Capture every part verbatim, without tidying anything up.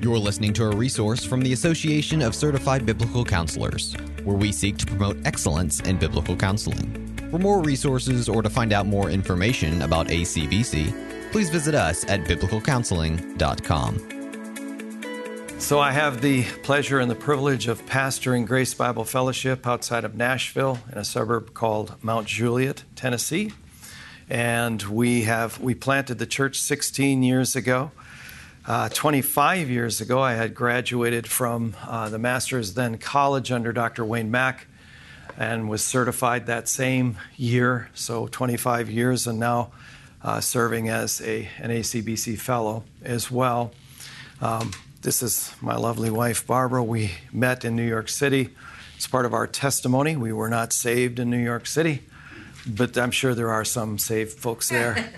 You're listening to a resource from the Association of Certified Biblical Counselors, where we seek to promote excellence in biblical counseling. For more resources or to find out more information about A C B C, please visit us at biblical counseling dot com. So I have the pleasure and the privilege of pastoring Grace Bible Fellowship outside of Nashville in a suburb called Mount Juliet, Tennessee. And we have we planted the church sixteen years ago. Uh, twenty-five years ago, I had graduated from uh, the master's then college under Doctor Wayne Mack and was certified that same year, so twenty-five years, and now uh, serving as a, an A C B C fellow as well. Um, this is my lovely wife, Barbara. We met in New York City. It's part of our testimony. We were not saved in New York City, but I'm sure there are some saved folks there.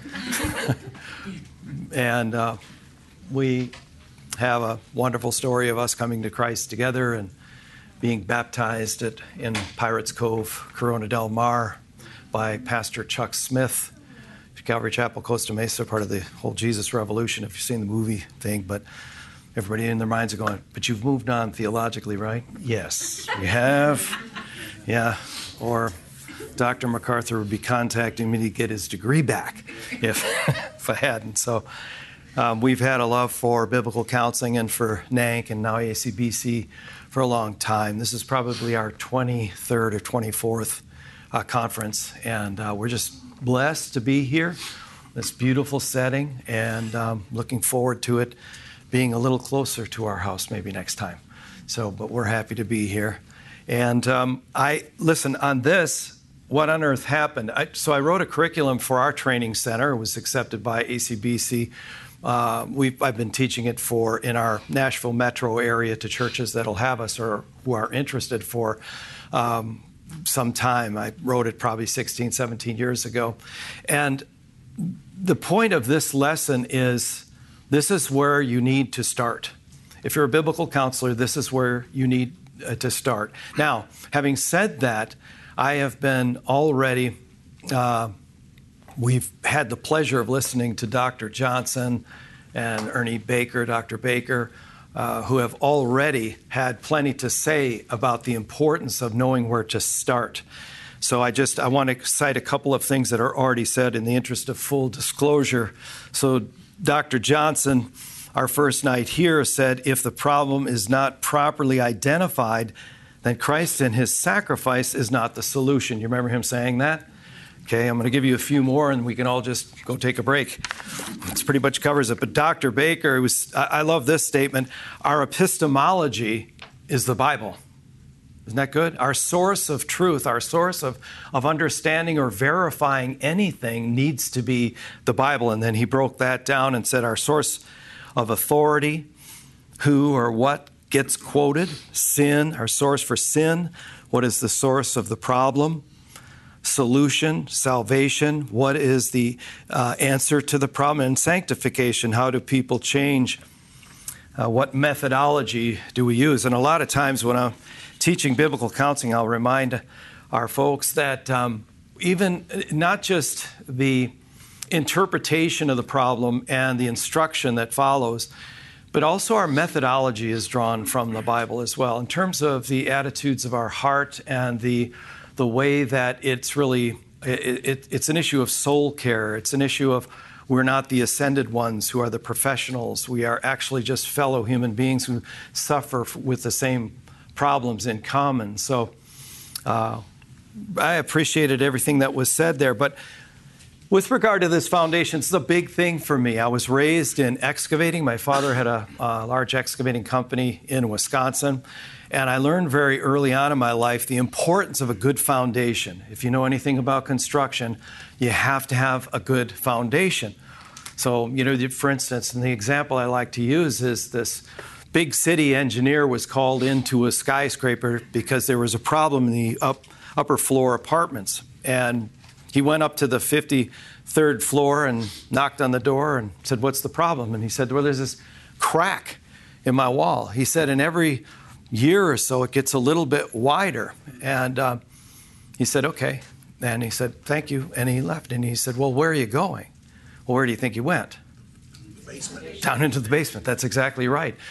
and uh, we have a wonderful story of us coming to Christ together and being baptized at, in Pirates Cove, Corona del Mar, by Pastor Chuck Smith, Calvary Chapel, Costa Mesa, part of the whole Jesus Revolution, if you've seen the movie thing. But everybody in their minds are going, but you've moved on theologically, right? Yes, we have. Yeah. Or Doctor MacArthur would be contacting me to get his degree back if, if I hadn't. So um, we've had a love for biblical counseling and for N A N C and now A C B C for a long time. This is probably our twenty-third or twenty-fourth uh, conference, and uh, we're just blessed to be here, this beautiful setting, and um, looking forward to it being a little closer to our house maybe next time. So, but we're happy to be here. And um, I, listen, on this, what on earth happened? I, so I wrote a curriculum for our training center. It was accepted by A C B C. Uh, we've, I've been teaching it for in our Nashville metro area to churches that'll have us or who are interested for um, some time. I wrote it probably sixteen, seventeen years ago. And the point of this lesson is this is where you need to start. If you're a biblical counselor, this is where you need uh, to start. Now, having said that, I have been already, uh, we've had the pleasure of listening to Doctor Johnson and Ernie Baker, Doctor Baker, uh, who have already had plenty to say about the importance of knowing where to start. So I just, I want to cite a couple of things that are already said in the interest of full disclosure. So Doctor Johnson, our first night here, said, if the problem is not properly identified, then Christ and his sacrifice is not the solution. You remember him saying that? Okay, I'm going to give you a few more and we can all just go take a break. This pretty much covers it. But Doctor Baker, it was, I love this statement, our epistemology is the Bible. Isn't that good? Our source of truth, our source of, of understanding or verifying anything needs to be the Bible. And then he broke that down and said our source of authority, who or what gets quoted, sin, our source for sin, what is the source of the problem, solution, salvation, what is the uh, answer to the problem, and sanctification, how do people change, uh, what methodology do we use? And a lot of times when I'm teaching biblical counseling, I'll remind our folks that um, even not just the interpretation of the problem and the instruction that follows, but also our methodology is drawn from the Bible as well in terms of the attitudes of our heart and the the way that it's really, it, it, it's an issue of soul care. It's an issue of we're not the ascended ones who are the professionals. We are actually just fellow human beings who suffer with the same problems in common. So uh, I appreciated everything that was said there. But with regard to this foundation, it's a big thing for me. I was raised in excavating. My father had a, a large excavating company in Wisconsin. And I learned very early on in my life the importance of a good foundation. If you know anything about construction, you have to have a good foundation. So, you know, for instance, and the example I like to use is this big city engineer was called into a skyscraper because there was a problem in the up, upper floor apartments. And he went up to the fifty-third floor and knocked on the door and said, what's the problem? And he said, well, there's this crack in my wall. He said, in every year or so, it gets a little bit wider. And uh, he said, okay. And he said, thank you. And he left. And he said, well, where are you going? Well, where do you think he went? The basement. Down into the basement. That's exactly right.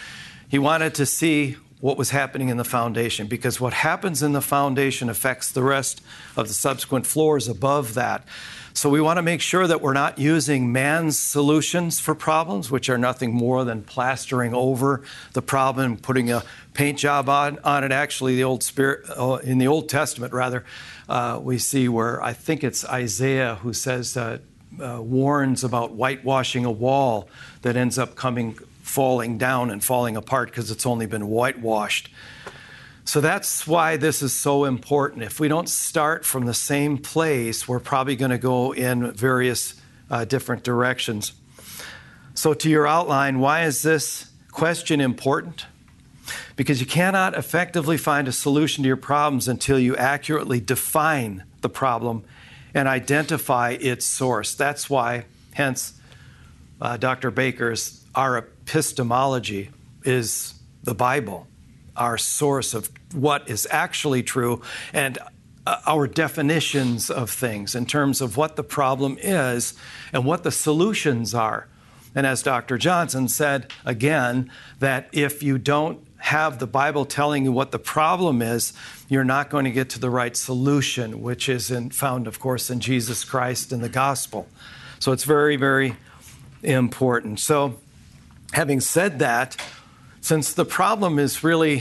He wanted to see what was happening in the foundation, because what happens in the foundation affects the rest of the subsequent floors above that. So we want to make sure that we're not using man's solutions for problems, which are nothing more than plastering over the problem, putting a paint job on, on it. Actually, the old spirit, uh, in the Old Testament, rather, uh, we see where I think it's Isaiah who says, uh, uh, warns about whitewashing a wall that ends up coming, falling down and falling apart because it's only been whitewashed. So that's why this is so important. If we don't start from the same place, we're probably going to go in various uh, different directions. So to your outline, why is this question important? Because you cannot effectively find a solution to your problems until you accurately define the problem and identify its source. That's why, hence, uh, Doctor Baker's, our epistemology is the Bible, our source of what is actually true, and uh, our definitions of things in terms of what the problem is and what the solutions are. And as Doctor Johnson said, again, that if you don't have the Bible telling you what the problem is, you're not going to get to the right solution, which is in, found, of course, in Jesus Christ and the gospel. So it's very, very important. So having said that, since the problem is really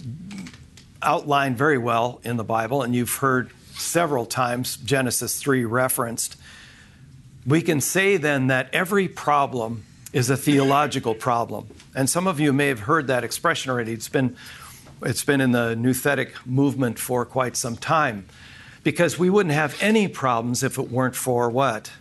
outlined very well in the Bible, and you've heard several times Genesis three referenced, we can say then that every problem is a theological problem. And some of you may have heard that expression already. It's been, it's been in the nouthetic movement for quite some time, because we wouldn't have any problems if it weren't for what?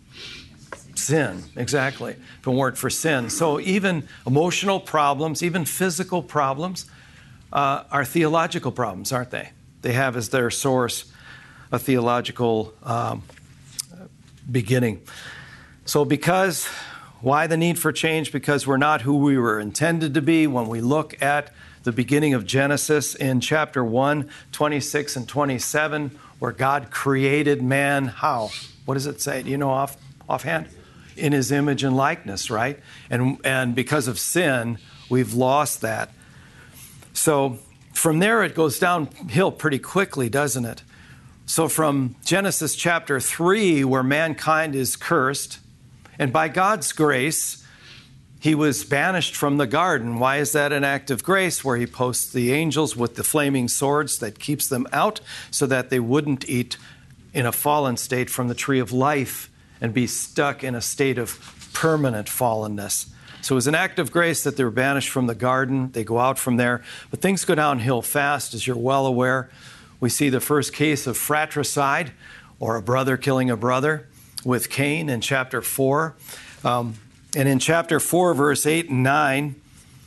Sin, exactly. If it weren't for sin. So even emotional problems, even physical problems, uh, are theological problems, aren't they? They have as their source a theological um, beginning. So because, why the need for change? Because we're not who we were intended to be. When we look at the beginning of Genesis in chapter one, twenty-six and twenty-seven, where God created man, how? What does it say? Do you know off offhand? In his image and likeness, right? And and because of sin, we've lost that. So from there, it goes downhill pretty quickly, doesn't it? So from Genesis chapter three, where mankind is cursed, and by God's grace, he was banished from the garden. Why is that an act of grace? Where he posts the angels with the flaming swords that keeps them out so that they wouldn't eat in a fallen state from the tree of life and be stuck in a state of permanent fallenness. So it was an act of grace that they were banished from the garden. They go out from there. But things go downhill fast, as you're well aware. We see the first case of fratricide, or a brother killing a brother, with Cain in chapter four. Um, and in chapter four, verse eight and nine,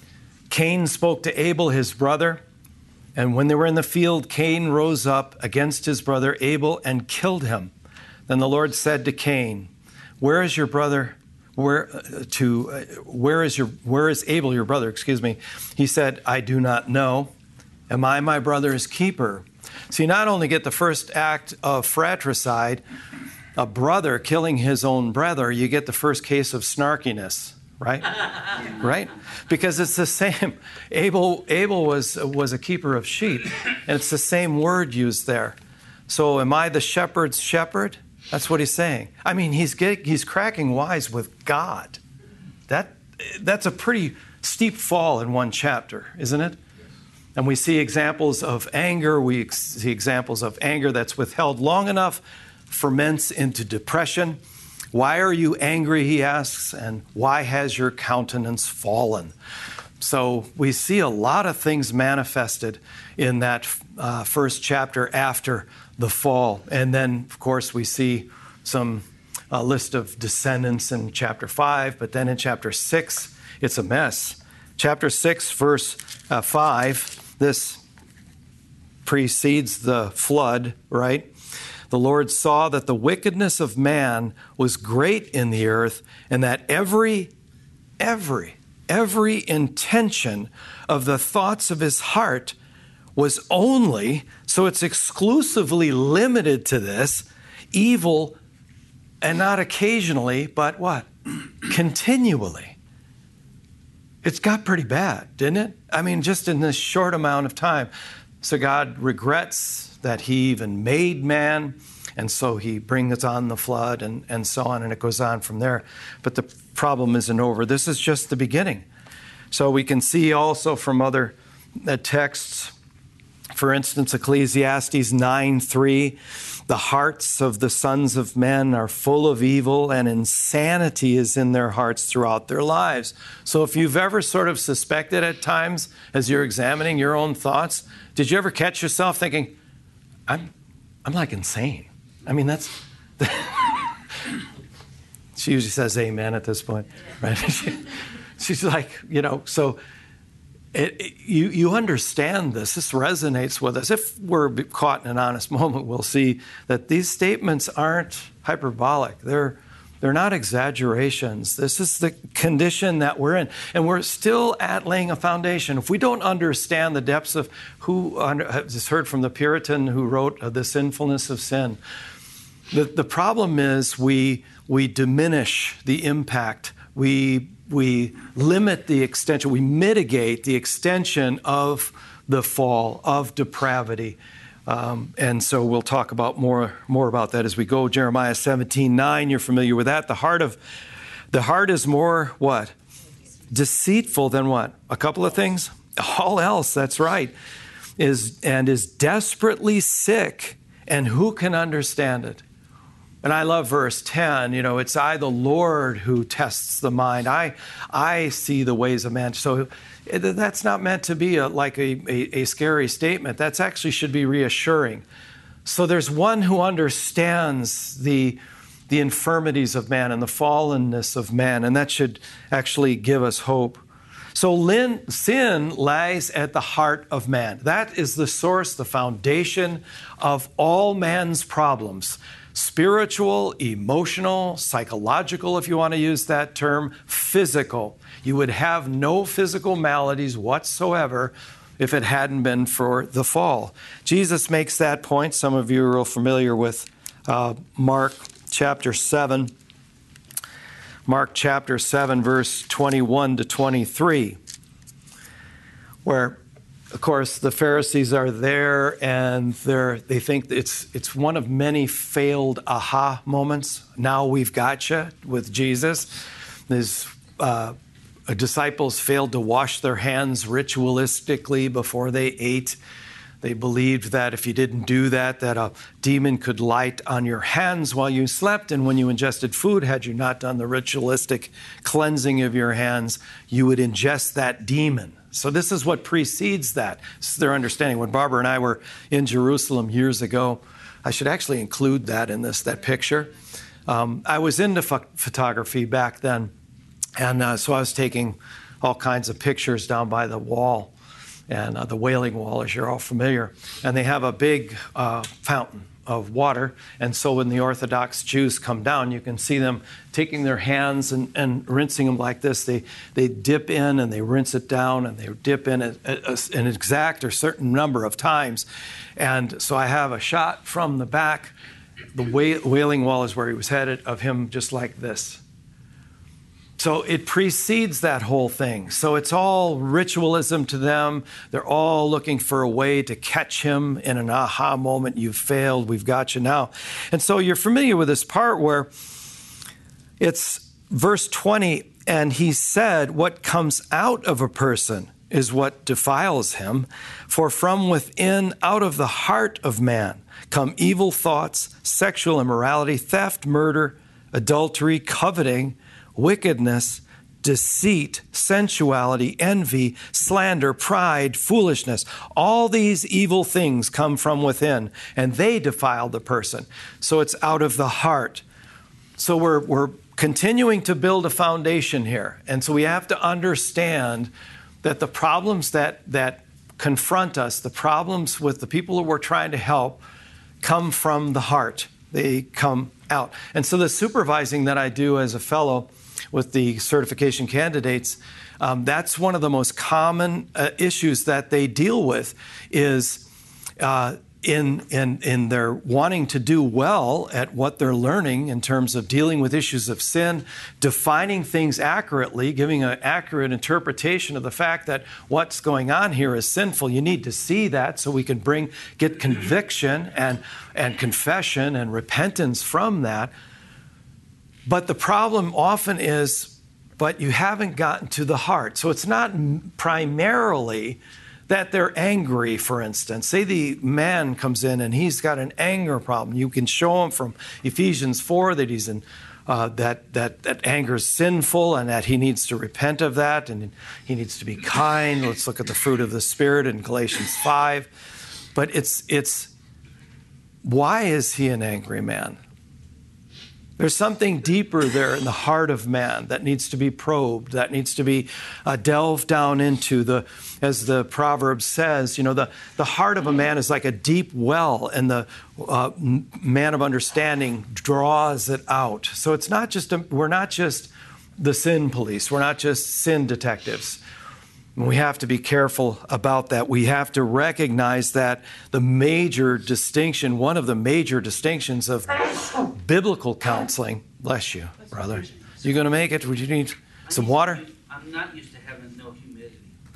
Cain spoke to Abel, his brother. And when they were in the field, Cain rose up against his brother Abel and killed him. Then the Lord said to Cain, "Where is your brother? Where uh, to? Uh, where is your? Where is Abel, your brother?" Excuse me. He said, "I do not know. Am I my brother's keeper?" So you not only get the first act of fratricide, a brother killing his own brother, you get the first case of snarkiness, right? Right? Because it's the same. Abel Abel was was a keeper of sheep, and it's the same word used there. So am I the shepherd's shepherd? That's what he's saying. I mean, he's get, he's cracking wise with God. That that's a pretty steep fall in one chapter, isn't it? And we see examples of anger. We see examples of anger that's withheld long enough ferments into depression. Why are you angry, he asks, and why has your countenance fallen? So we see a lot of things manifested in that uh, first chapter after the fall. And then, of course, we see some uh, list of descendants in chapter five, but then in chapter six, it's a mess. Chapter six, verse uh, five, this precedes the flood, right? The Lord saw that the wickedness of man was great in the earth, and that every, every, every intention of the thoughts of his heart was only, so it's exclusively limited to this, evil, and not occasionally, but what? Continually. it's got pretty bad, didn't it? I mean, just in this short amount of time. So God regrets that he even made man, and so he brings on the flood and, and so on, and it goes on from there. But the problem isn't over. This is just the beginning. So we can see also from other uh, texts, for instance, Ecclesiastes nine three, the hearts of the sons of men are full of evil, and insanity is in their hearts throughout their lives. So if you've ever sort of suspected at times as you're examining your own thoughts, did you ever catch yourself thinking, I'm, I'm like insane? I mean, that's, she usually says amen at this point, right? She's like, you know, so It, it, you, you understand this. This resonates with us. If we're caught in an honest moment, we'll see that these statements aren't hyperbolic. They're, they're not exaggerations. This is the condition that we're in. And we're still at laying a foundation. If we don't understand the depths of who, I just heard from the Puritan who wrote uh, The Sinfulness of Sin. The, the problem is we, we diminish the impact. We We limit the extension, we mitigate the extension of the fall, of depravity. Um, and so we'll talk about more, more about that as we go. Jeremiah seventeen nine, you're familiar with that. The heart of the heart is more what? Deceitful than what? A couple of things? All else, that's right. Is and is desperately sick, and who can understand it? And I love verse ten, you know, it's I, the Lord, who tests the mind. I I see the ways of man. So that's not meant to be a, like a, a, a scary statement. That's actually should be reassuring. So there's one who understands the, the infirmities of man and the fallenness of man, and that should actually give us hope. So sin lies at the heart of man. That is the source, the foundation of all man's problems. Spiritual, emotional, psychological, if you want to use that term, physical. You would have no physical maladies whatsoever if it hadn't been for the fall. Jesus makes that point. Some of you are real familiar with uh, Mark chapter seven. Mark chapter seven, verse twenty-one to twenty-three, where of course, the Pharisees are there, and they're, they think it's it's one of many failed aha moments. Now we've got you with Jesus. These uh, disciples failed to wash their hands ritualistically before they ate. They believed that if you didn't do that, that a demon could light on your hands while you slept, and when you ingested food, had you not done the ritualistic cleansing of your hands, you would ingest that demon. So this is what precedes that. This is their understanding. When Barbara and I were in Jerusalem years ago, I should actually include that in this, that picture. Um, I was into ph- photography back then, and uh, so I was taking all kinds of pictures down by the wall, and uh, the Wailing Wall, as you're all familiar. And they have a big uh, fountain of water, and so when the Orthodox Jews come down, you can see them taking their hands and, and rinsing them like this. They they dip in and they rinse it down, and they dip in a, a, an exact or certain number of times. And so I have a shot from the back. The Wailing Wall is where he was headed, of him just like this. So it precedes that whole thing. So it's all ritualism to them. They're all looking for a way to catch him in an aha moment. You've failed. We've got you now. And so you're familiar with this part where it's verse twenty, and he said, what comes out of a person is what defiles him. For from within, out of the heart of man, come evil thoughts, sexual immorality, theft, murder, adultery, coveting, wickedness, deceit, sensuality, envy, slander, pride, foolishness. All these evil things come from within, and they defile the person. So it's out of the heart. So we're, we're continuing to build a foundation here. And so we have to understand that the problems that, that confront us, the problems with the people who we're trying to help, come from the heart. They come out. And so the supervising that I do as a fellow with the certification candidates, um, that's one of the most common uh, issues that they deal with is uh, in, in, in their wanting to do well at what they're learning in terms of dealing with issues of sin, defining things accurately, giving an accurate interpretation of the fact that what's going on here is sinful. You need to see that so we can bring, get conviction and, and confession and repentance from that. But the problem often is, but you haven't gotten to the heart. So it's not primarily that they're angry, for instance. Say the man comes in and he's got an anger problem. You can show him from Ephesians four that he's in, uh, that, that, that anger is sinful and that he needs to repent of that and he needs to be kind. Let's look at the fruit of the Spirit in Galatians five. But it's, it's why is he an angry man? There's something deeper there in the heart of man that needs to be probed, that needs to be uh, delved down into. The, as the proverb says, you know, the, the heart of a man is like a deep well, and the uh, man of understanding draws it out. So it's not just, a, we're not just the sin police. We're not just sin detectives. We have to be careful about that. We have to recognize that the major distinction, one of the major distinctions of biblical counseling, bless you, brother. You going to make it? Would you need some water? I'm not used to having no humidity.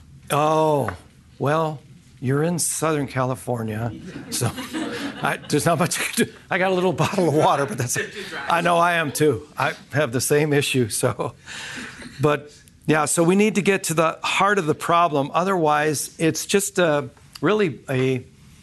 Oh, well, you're in Southern California, so I, there's not much I can do. I got a little bottle of water, but that's it. I know I am too. I have the same issue, so, but yeah, so we need to get to the heart of the problem. Otherwise, it's just a, really a,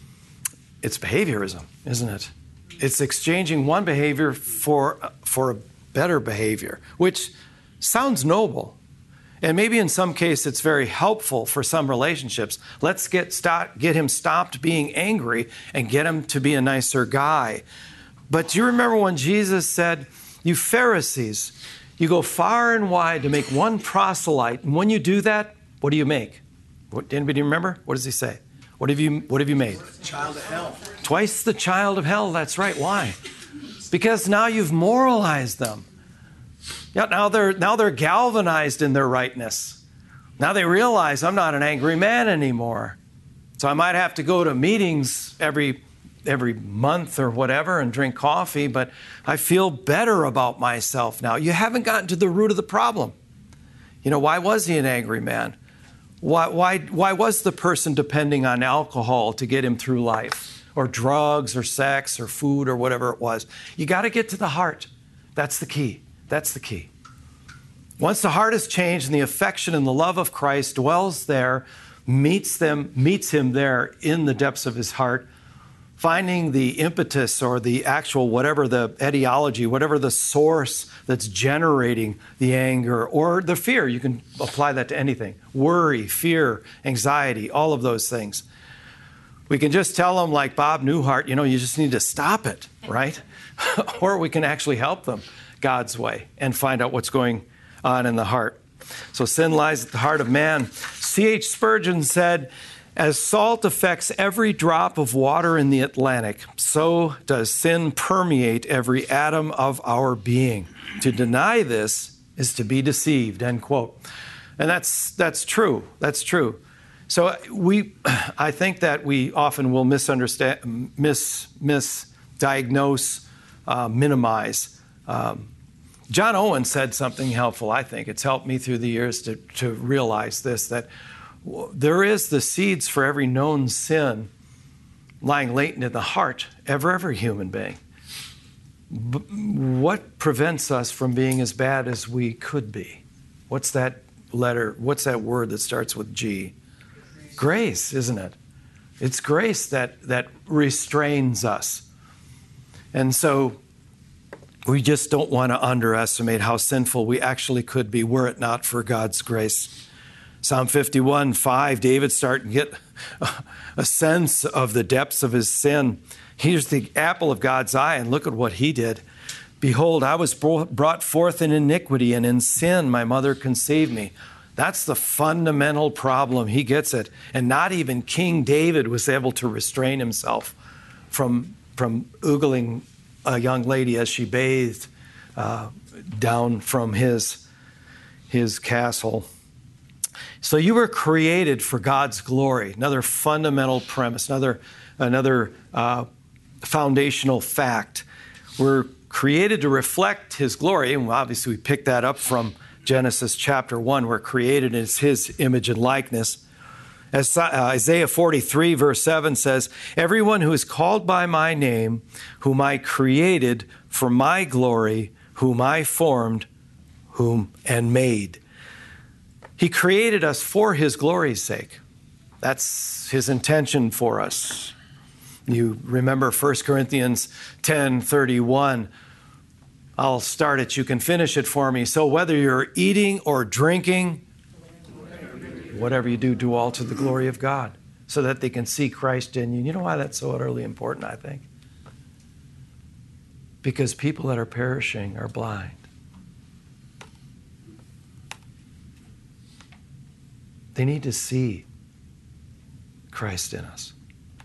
it's behaviorism, isn't it? It's exchanging one behavior for, for a better behavior, which sounds noble. And maybe in some case it's very helpful for some relationships. Let's get, stop, get him stopped being angry and get him to be a nicer guy. But do you remember when Jesus said, you Pharisees, you go far and wide to make one proselyte, and when you do that, what do you make? What, anybody remember? What does he say? What have you, what have you made? Child of hell. Twice the child of hell, that's right. Why? Because now you've moralized them. Yeah, now they're, now they're galvanized in their rightness. Now they realize I'm not an angry man anymore. So I might have to go to meetings every every month or whatever and drink coffee, but I feel better about myself now. You haven't gotten to the root of the problem. You know, why was he an angry man? Why, why, why was the person depending on alcohol to get him through life, or drugs or sex or food or whatever it was? You got to get to the heart. That's the key. That's the key. Once the heart is changed and the affection and the love of Christ dwells there, meets them, meets him there in the depths of his heart, finding the impetus or the actual, whatever the etiology, whatever the source that's generating the anger or the fear. You can apply that to anything. Worry, fear, anxiety, all of those things. We can just tell them like Bob Newhart, you know, you just need to stop it, right? Or we can actually help them God's way and find out what's going on in the heart. So sin lies at the heart of man. C H Spurgeon said, as salt affects every drop of water in the Atlantic, so does sin permeate every atom of our being. To deny this is to be deceived, end quote. And that's that's true. That's true. So we, I think that we often will misunderstand, mis, misdiagnose, uh, minimize. Um, John Owen said something helpful, I think. It's helped me through the years to, to realize this, that there is the seeds for every known sin lying latent in the heart of every human being. B- what prevents us from being as bad as we could be? What's that letter? What's that word that starts with G? Grace, grace isn't it? It's grace that, that restrains us. And so we just don't want to underestimate how sinful we actually could be were it not for God's grace. Psalm fifty-one, five, David's starting to get a sense of the depths of his sin. Here's the apple of God's eye, and look at what he did. Behold, I was brought forth in iniquity, and in sin my mother conceived me. That's the fundamental problem. He gets it. And not even King David was able to restrain himself from, from oogling a young lady as she bathed uh, down from his, his castle. So you were created for God's glory. Another fundamental premise, another, another uh, foundational fact. We're created to reflect his glory, and obviously we pick that up from Genesis chapter one. We're created in his image and likeness. As uh, Isaiah forty-three verse seven says, everyone who is called by my name, whom I created for my glory, whom I formed, whom and made. He created us for his glory's sake. That's his intention for us. You remember First Corinthians ten thirty-one. I'll start it. You can finish it for me. So whether you're eating or drinking, whatever you do, do all to the glory of God, so that they can see Christ in you. You know why that's so utterly important, I think? Because people that are perishing are blind. They need to see Christ in us.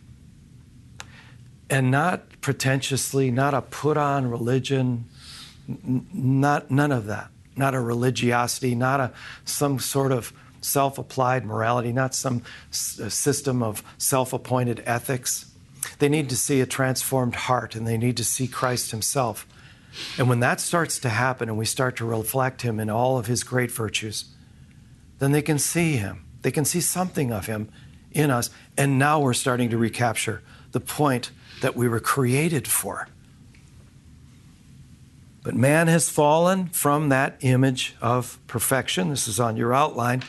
And not pretentiously, not a put-on religion, n- not none of that. Not a religiosity, not a some sort of self-applied morality, not some s- system of self-appointed ethics. They need to see a transformed heart, and they need to see Christ himself. And when that starts to happen and we start to reflect him in all of his great virtues, then they can see him. They can see something of him in us. And now we're starting to recapture the point that we were created for. But man has fallen from that image of perfection. This is on your outline.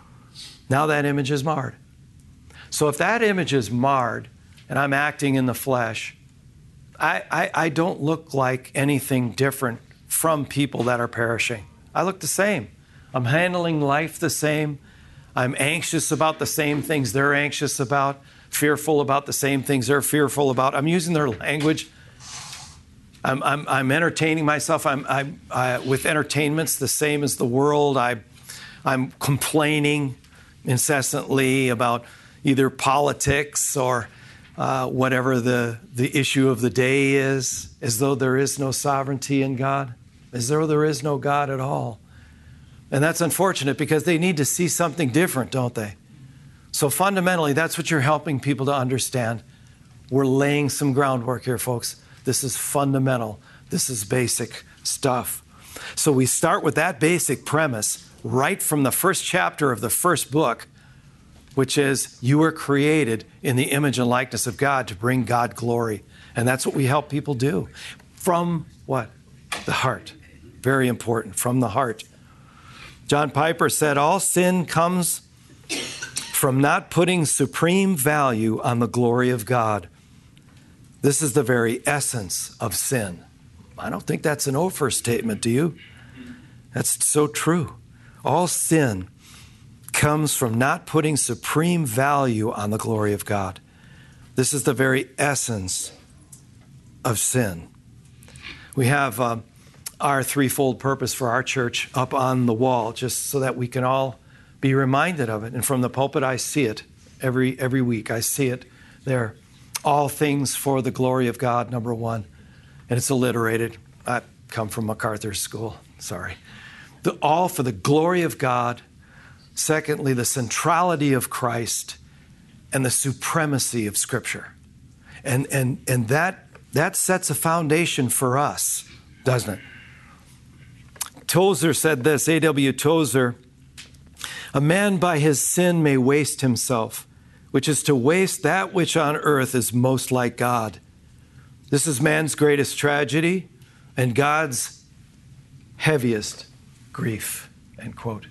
Now that image is marred. So if that image is marred and I'm acting in the flesh, I, I, I don't look like anything different from people that are perishing. I look the same. I'm handling life the same. I'm anxious about the same things they're anxious about, fearful about the same things they're fearful about. I'm using their language. I'm, I'm, I'm entertaining myself. I'm, I'm I, with entertainments the same as the world. I, I'm complaining incessantly about either politics or uh, whatever the, the issue of the day is, as though there is no sovereignty in God, as though there is no God at all. And that's unfortunate because they need to see something different, don't they? So fundamentally, that's what you're helping people to understand. We're laying some groundwork here, folks. This is fundamental. This is basic stuff. So we start with that basic premise right from the first chapter of the first book, which is you were created in the image and likeness of God to bring God glory. And that's what we help people do. From what? The heart. Very important. From the heart. John Piper said, all sin comes from not putting supreme value on the glory of God. This is the very essence of sin. I don't think that's an over statement, do you? That's so true. All sin comes from not putting supreme value on the glory of God. This is the very essence of sin. We have uh, our threefold purpose for our church up on the wall, just so that we can all be reminded of it. And from the pulpit, I see it every every week. I see it there. All things for the glory of God, number one. And it's alliterated. I come from MacArthur's school. Sorry. The, all for the glory of God. Secondly, the centrality of Christ and the supremacy of Scripture. And, and, and that, that sets a foundation for us, doesn't it? Tozer said this, A W Tozer, a man by his sin may waste himself, which is to waste that which on earth is most like God. This is man's greatest tragedy and God's heaviest grief, end quote.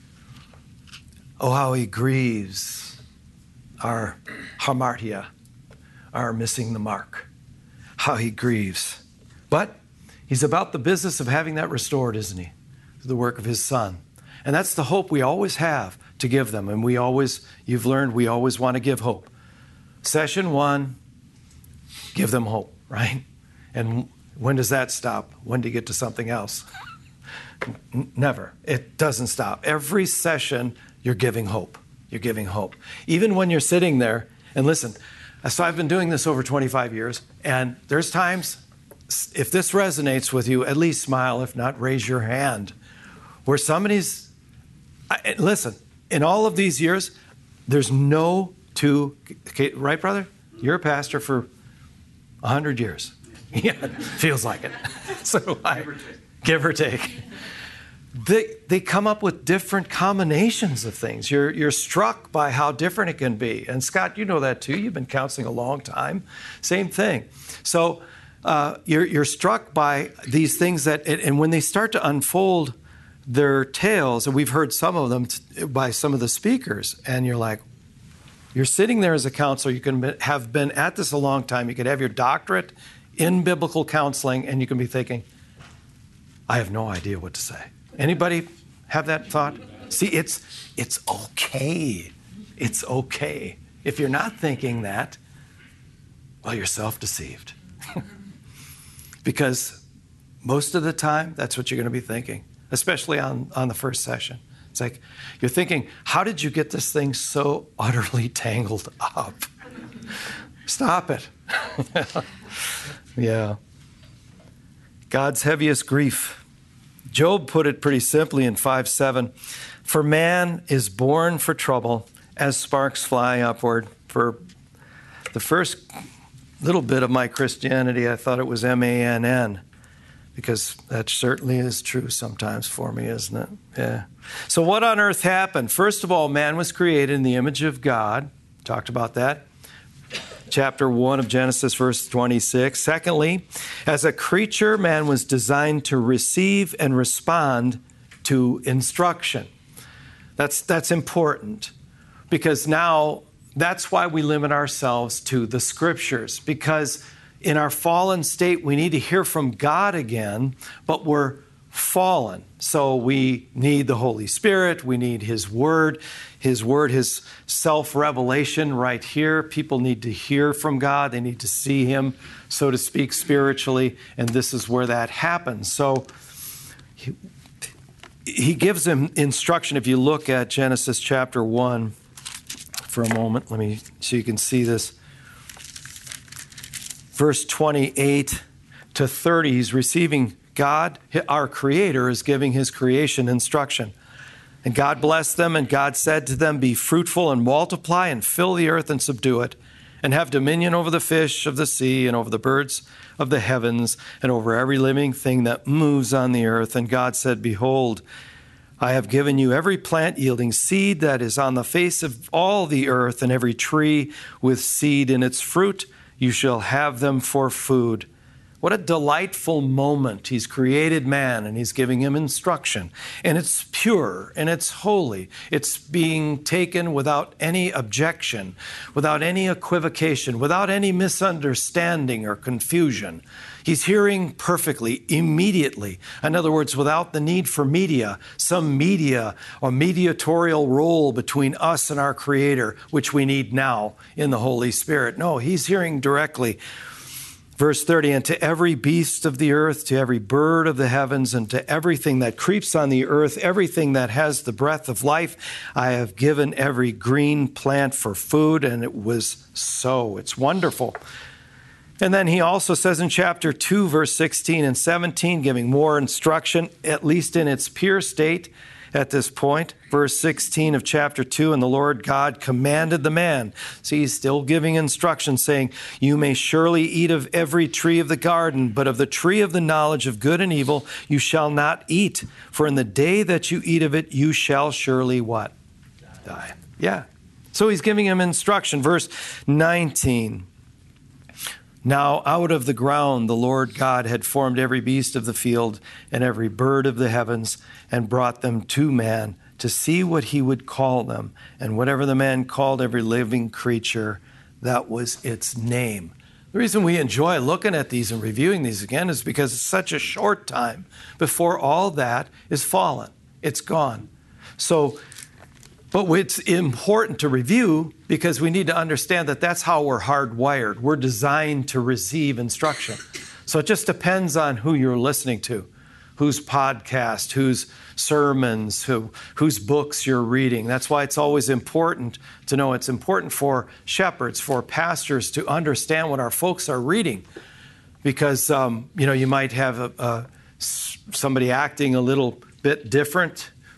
Oh, how he grieves our hamartia, our missing the mark. How he grieves. But he's about the business of having that restored, isn't he? Through the work of his Son. And that's the hope we always have to give them. And we always, you've learned, we always want to give hope. Session one, give them hope, right? And when does that stop? When do you get to something else? Never. It doesn't stop. Every session, you're giving hope. You're giving hope. Even when you're sitting there, and listen, so I've been doing this over twenty-five years, and there's times, if this resonates with you, at least smile. If not, raise your hand. Where somebody's, I, listen, in all of these years, there's no two, okay, right, brother? You're a pastor for a hundred years. Yeah, feels like it. So do I. Give or take. Give or take. They, they come up with different combinations of things. You're, you're struck by how different it can be. And Scott, you know that too. You've been counseling a long time. Same thing. So uh, you're, you're struck by these things that, and when they start to unfold their tales, and we've heard some of them t- by some of the speakers, and you're like, you're sitting there as a counselor. You can be, have been at this a long time. You could have your doctorate in biblical counseling, and you can be thinking, I have no idea what to say. Anybody have that thought? See, it's it's okay. It's okay. If you're not thinking that, well, you're self-deceived. Because most of the time, that's what you're going to be thinking, especially on, on the first session. It's like, you're thinking, how did you get this thing so utterly tangled up? Stop it. Yeah. God's heaviest grief. Job put it pretty simply in five seven. For man is born for trouble as sparks fly upward. For the first little bit of my Christianity, I thought it was M A N N, because that certainly is true sometimes for me, isn't it? Yeah. So what on earth happened? First of all, man was created in the image of God. Talked about that. Chapter one of Genesis, verse twenty-six. Secondly, as a creature, man was designed to receive and respond to instruction. That's, that's important, because now that's why we limit ourselves to the Scriptures, because in our fallen state, we need to hear from God again, but we're fallen. So we need the Holy Spirit. We need His Word. His Word, His self-revelation right here. People need to hear from God. They need to see Him, so to speak, spiritually. And this is where that happens. So He, he gives them instruction. If you look at Genesis chapter one for a moment, let me, so you can see this. Verse twenty-eight to thirty, he's receiving God, our Creator, is giving His creation instruction. And God blessed them, and God said to them, be fruitful and multiply and fill the earth and subdue it, and have dominion over the fish of the sea and over the birds of the heavens and over every living thing that moves on the earth. And God said, behold, I have given you every plant yielding seed that is on the face of all the earth, and every tree with seed in its fruit. You shall have them for food. What a delightful moment. He's created man and He's giving him instruction. And it's pure and it's holy. It's being taken without any objection, without any equivocation, without any misunderstanding or confusion. He's hearing perfectly, immediately. In other words, without the need for media, some media or mediatorial role between us and our Creator, which we need now in the Holy Spirit. No, He's hearing directly. Verse thirty, and to every beast of the earth, to every bird of the heavens, and to everything that creeps on the earth, everything that has the breath of life, I have given every green plant for food. And it was so. It's wonderful. And then he also says in chapter two, verse sixteen and seventeen, giving more instruction, at least in its pure state at this point. Verse sixteen of chapter two, and the Lord God commanded the man. See, he's still giving instruction, saying, you may surely eat of every tree of the garden, but of the tree of the knowledge of good and evil you shall not eat. For in the day that you eat of it, you shall surely what? Die. Die. Yeah. So he's giving him instruction. Verse nineteen. Now out of the ground the Lord God had formed every beast of the field and every bird of the heavens, and brought them to man to see what he would call them. And whatever the man called every living creature, that was its name. The reason we enjoy looking at these and reviewing these again is because it's such a short time before all that is fallen. It's gone. So, but it's important to review because we need to understand that that's how we're hardwired. We're designed to receive instruction. So it just depends on who you're listening to, whose podcast, whose sermons, who, whose books you're reading. That's why it's always important to know. It's important for shepherds, for pastors to understand what our folks are reading. Because, um, you know, you might have a, a, somebody acting a little bit different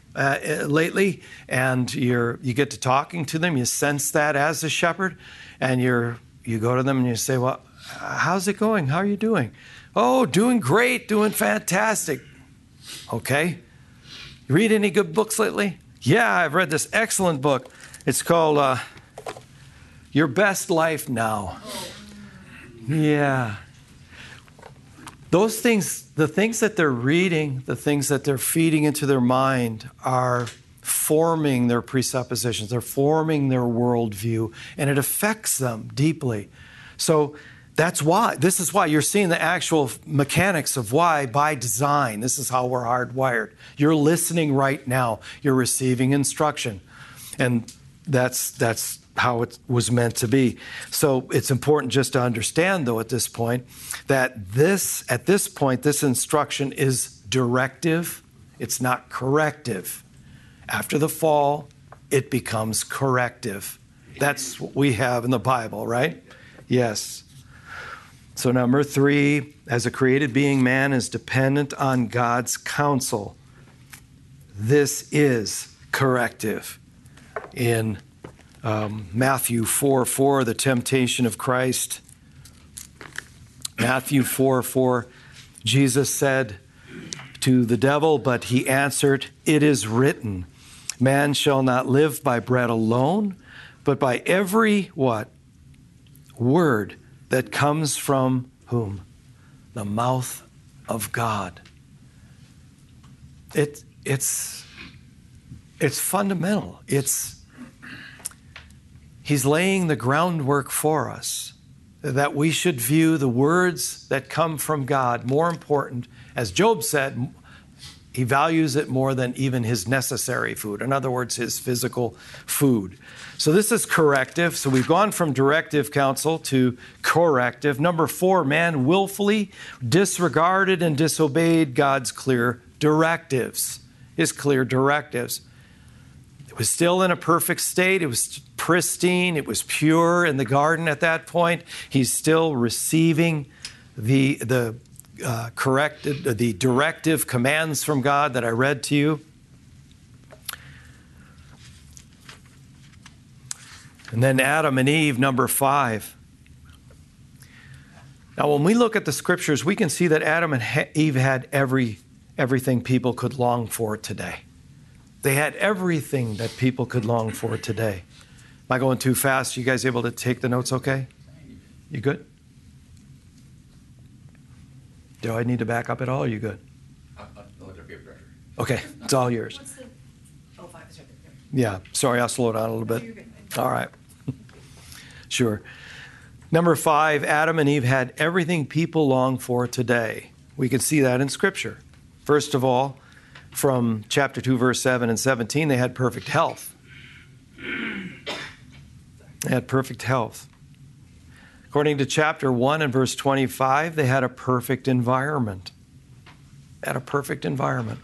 uh, lately, and you're you get to talking to them. You sense that as a shepherd, and you're you go to them and you say, "Well, how's it going? How are you doing?" "Oh, doing great, doing fantastic." "Okay. You read any good books lately?" "Yeah, I've read this excellent book. It's called uh, Your Best Life Now." Yeah. Those things, the things that they're reading, the things that they're feeding into their mind are forming their presuppositions. They're forming their worldview, and it affects them deeply. So that's why, this is why you're seeing the actual mechanics of why by design. This is how we're hardwired. You're listening right now. You're receiving instruction. And that's that's how it was meant to be. So it's important just to understand, though, at this point, that this, at this point, this instruction is directive. It's not corrective. After the fall, it becomes corrective. That's what we have in the Bible, right? Yes. So number three, as a created being, man is dependent on God's counsel. This is corrective. In um, Matthew four four, the temptation of Christ. Matthew four four, Jesus said to the devil, but he answered, "It is written, man shall not live by bread alone, but by every," what? "Word that comes from" whom? "The mouth of God." It, it's, it's fundamental. It's, he's laying the groundwork for us that we should view the words that come from God more important. As Job said, he values it more than even his necessary food. In other words, his physical food. So this is corrective. So we've gone from directive counsel to corrective. Number four, man willfully disregarded and disobeyed God's clear directives. His clear directives. It was still in a perfect state. It was pristine. It was pure in the garden at that point. He's still receiving the, the uh, corrected, the directive commands from God that I read to you. And then Adam and Eve, number five. Now, when we look at the scriptures, we can see that Adam and Eve had every, everything people could long for today. They had everything that people could long for today. Am I going too fast? You guys able to take the notes okay? You good? Do I need to back up at all? Or you good? Okay, it's all yours. What's the, oh, five is right there. Yeah, sorry, I'll slow down a little bit. All right. Sure. Number five, Adam and Eve had everything people long for today. We can see that in Scripture. First of all, from chapter two, verse seven and seventeen, they had perfect health. They had perfect health. According to chapter one and verse twenty-five, they had a perfect environment. They had a perfect environment.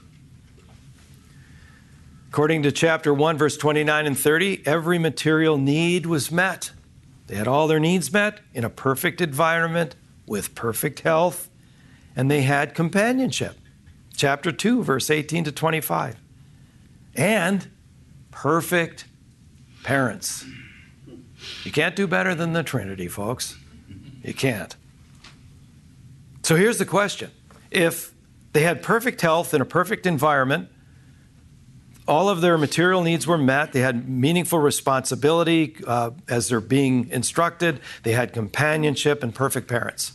According to chapter one, verse twenty-nine and thirty, every material need was met. They had all their needs met in a perfect environment with perfect health, and they had companionship. Chapter two, verse eighteen to twenty-five. And perfect parents. You can't do better than the Trinity, folks. You can't. So here's the question. If they had perfect health in a perfect environment, all of their material needs were met, they had meaningful responsibility uh, as they're being instructed, they had companionship and perfect parents.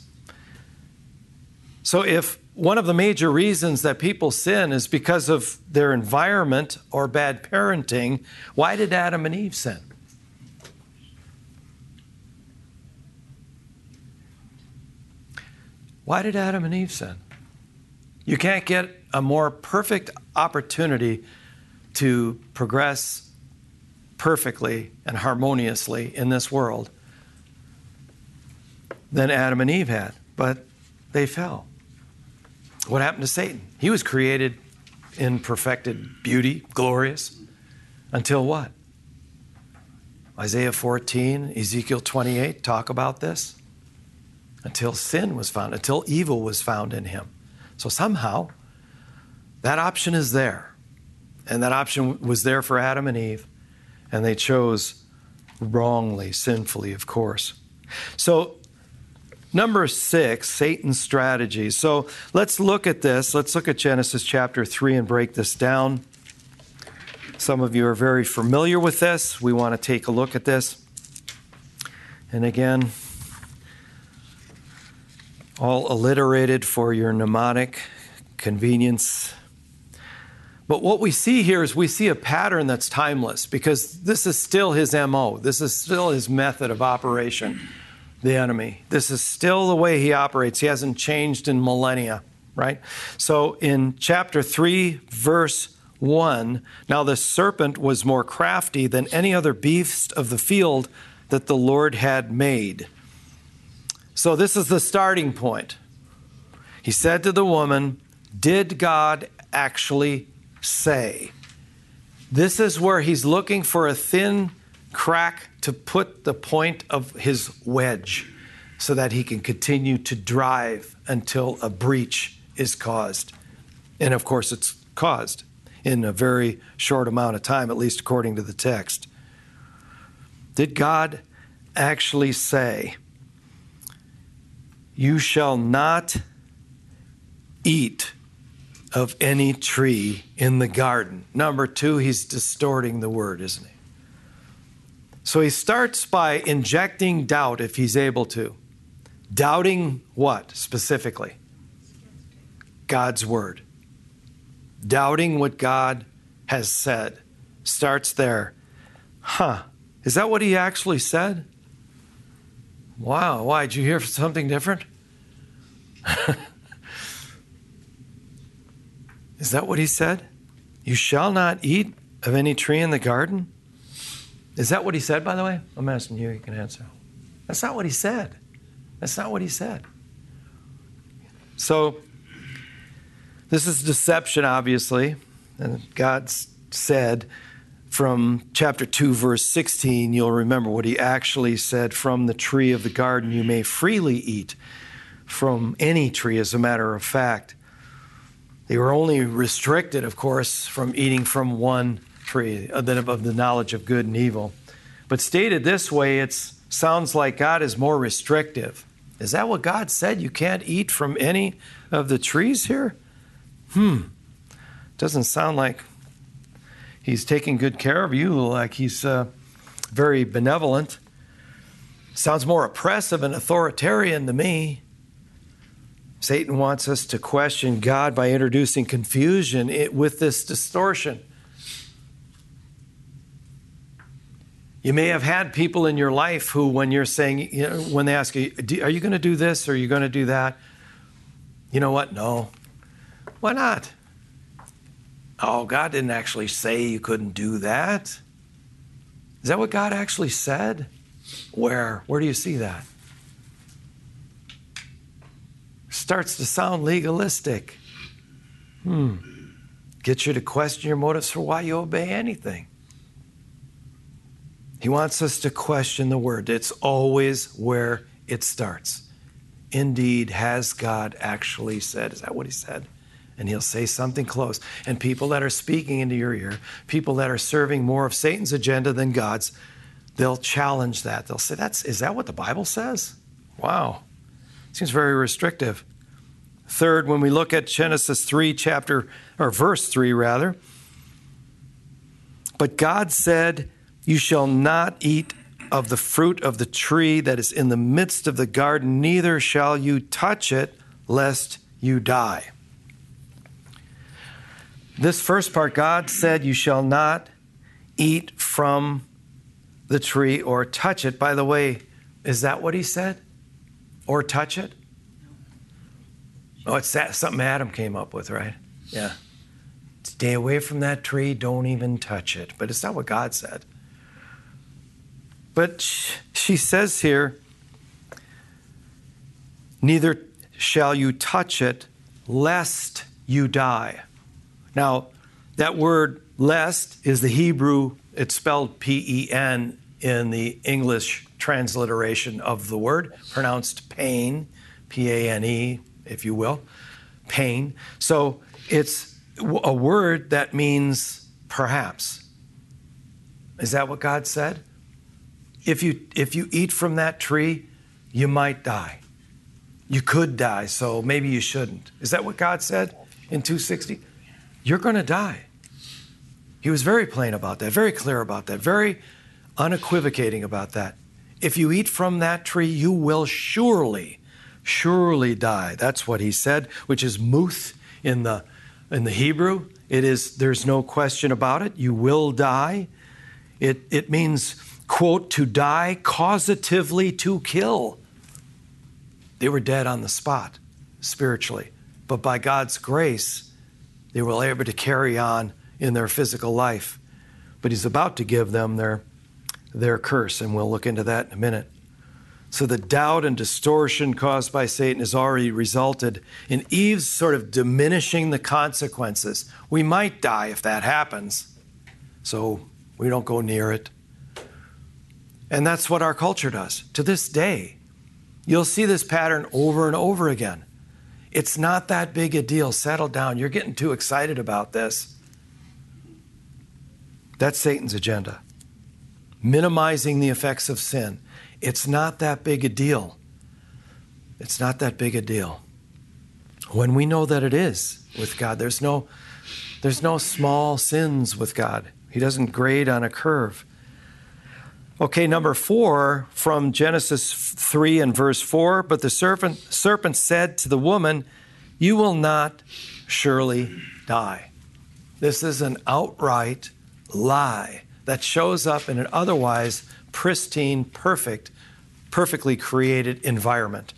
So if one of the major reasons that people sin is because of their environment or bad parenting, why did Adam and Eve sin? Why did Adam and Eve sin? You can't get a more perfect opportunity to progress perfectly and harmoniously in this world than Adam and Eve had, but they fell. What happened to Satan? He was created in perfected beauty, glorious, until what? Isaiah fourteen, Ezekiel twenty-eight talk about this. Until sin was found, until evil was found in him. So somehow, that option is there. And that option was there for Adam and Eve. And they chose wrongly, sinfully, of course. So, number six, Satan's strategy. So let's look at this. Let's look at Genesis chapter three and break this down. Some of you are very familiar with this. We want to take a look at this. And again, all alliterated for your mnemonic convenience. But what we see here is we see a pattern that's timeless, because this is still his M O. This is still his method of operation, the enemy. This is still the way he operates. He hasn't changed in millennia, right? So in chapter three, verse one, now the serpent was more crafty than any other beast of the field that the Lord had made. So this is the starting point. He said to the woman, did God actually say? This is where he's looking for a thin crack to put the point of his wedge so that he can continue to drive until a breach is caused. And of course, it's caused in a very short amount of time, at least according to the text. Did God actually say, you shall not eat of any tree in the garden? Number two, he's distorting the word, isn't he? So he starts by injecting doubt if he's able to. Doubting what specifically? God's word. Doubting what God has said. Starts there. Huh. Is that what he actually said? Wow. Why? Did you hear something different? Is that what he said? You shall not eat of any tree in the garden? Is that what he said, by the way? I'm asking you, you can answer. That's not what he said. That's not what he said. So, this is deception, obviously. And God said from chapter two, verse sixteen, you'll remember what he actually said, from the tree of the garden you may freely eat. From any tree, as a matter of fact. They were only restricted, of course, from eating from one tree of the knowledge of good and evil. But stated this way, it sounds like God is more restrictive. Is that what God said? You can't eat from any of the trees here? Hmm. Doesn't sound like he's taking good care of you, like he's uh, very benevolent. Sounds more oppressive and authoritarian to me. Satan wants us to question God by introducing confusion with this distortion. You may have had people in your life who, when you're saying, you know, when they ask you, are you going to do this or are you going to do that? You know what? No. Why not? Oh, God didn't actually say you couldn't do that. Is that what God actually said? Where? Where do you see that? Starts to sound legalistic. Hmm. Gets you to question your motives for why you obey anything. He wants us to question the word. It's always where it starts. Indeed, has God actually said? Is that what he said? And he'll say something close. And people that are speaking into your ear, people that are serving more of Satan's agenda than God's, they'll challenge that. They'll say, "That's is that what the Bible says?" Wow. Seems very restrictive. Third, when we look at Genesis three, chapter, or verse three, rather, but God said, you shall not eat of the fruit of the tree that is in the midst of the garden, neither shall you touch it, lest you die. This first part, God said, you shall not eat from the tree or touch it. By the way, is that what he said? Or touch it? Oh, it's that, something Adam came up with, right? Yeah. Stay away from that tree, don't even touch it. But it's not what God said. But she says here, neither shall you touch it, lest you die. Now, that word lest is the Hebrew, it's spelled P E N in the English transliteration of the word, pronounced pain, P A N E, if you will, pain. So it's a word that means perhaps. Is that what God said? If you, if you eat from that tree, you might die. You could die, so maybe you shouldn't. Is that what God said in two sixty? You're going to die. He was very plain about that, very clear about that, very unequivocating about that. If you eat from that tree, you will surely, surely die. That's what he said, which is muth in the, in the Hebrew. It is, there's no question about it. You will die. It, it means, quote, to die causatively, to kill. They were dead on the spot, spiritually. But by God's grace, they were able to carry on in their physical life. But he's about to give them their, their curse, and we'll look into that in a minute. So the doubt and distortion caused by Satan has already resulted in Eve's sort of diminishing the consequences. We might die if that happens, so we don't go near it. And that's what our culture does. To this day, you'll see this pattern over and over again. It's not that big a deal. Settle down. You're getting too excited about this. That's Satan's agenda. Minimizing the effects of sin. It's not that big a deal. It's not that big a deal. When we know that it is with God, there's no, there's no small sins with God. He doesn't grade on a curve. Okay, number four from Genesis three and verse four, but the serpent, serpent said to the woman, you will not surely die. This is an outright lie that shows up in an otherwise pristine, perfect, perfectly created environment.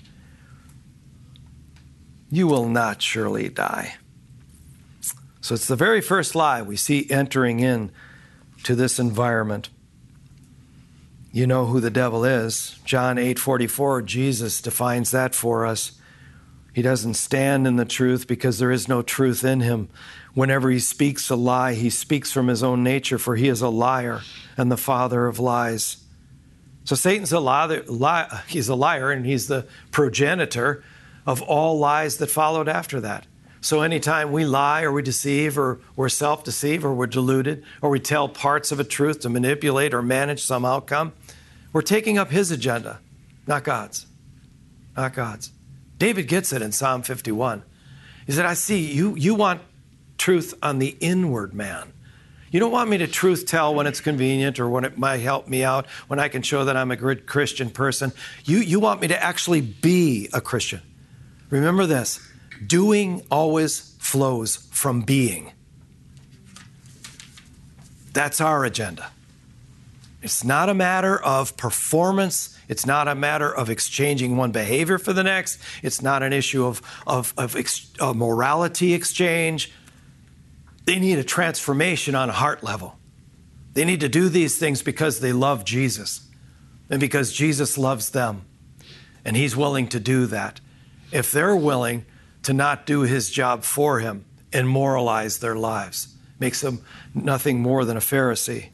You will not surely die. So it's the very first lie we see entering in to this environment. You know who the devil is. John eight forty-four, Jesus defines that for us. He doesn't stand in the truth because there is no truth in him. Whenever he speaks a lie, he speaks from his own nature, for he is a liar and the father of lies. So Satan's a liar, li- he's a liar, and he's the progenitor of all lies that followed after that. So anytime we lie or we deceive or we're self-deceive or we're deluded or we tell parts of a truth to manipulate or manage some outcome, we're taking up his agenda, not God's. Not God's. David gets it in Psalm fifty-one. He said, I see, you, you want truth on the inward man. You don't want me to truth tell when it's convenient or when it might help me out, when I can show that I'm a good Christian person. You, you want me to actually be a Christian. Remember this, doing always flows from being. That's our agenda. It's not a matter of performance. It's not a matter of exchanging one behavior for the next. It's not an issue of, of, of ex, a morality exchange. They need a transformation on a heart level. They need to do these things because they love Jesus and because Jesus loves them. And he's willing to do that. If they're willing to not do his job for him and moralize their lives, makes them nothing more than a Pharisee.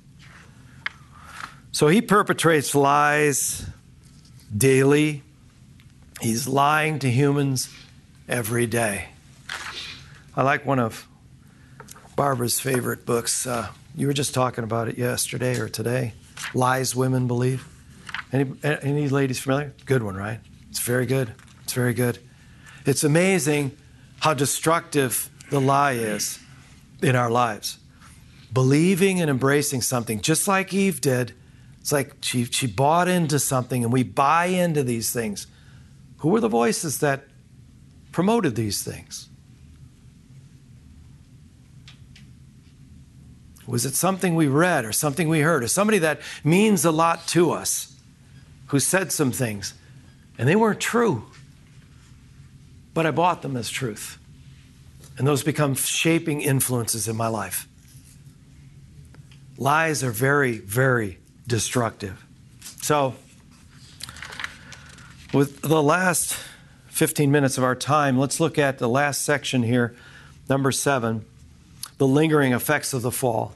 So he perpetrates lies daily. He's lying to humans every day. I like one of Barbara's favorite books. Uh, you were just talking about it yesterday or today. Lies Women Believe. Any, any ladies familiar? Good one, right? It's very good. It's very good. It's amazing how destructive the lie is in our lives. Believing and embracing something, just like Eve did. It's like she, she bought into something, and we buy into these things. Who were the voices that promoted these things? Was it something we read or something we heard or somebody that means a lot to us who said some things and they weren't true, but I bought them as truth. And those become shaping influences in my life. Lies are very, very destructive. So, with the last fifteen minutes of our time, let's look at the last section here, number seven, the lingering effects of the fall.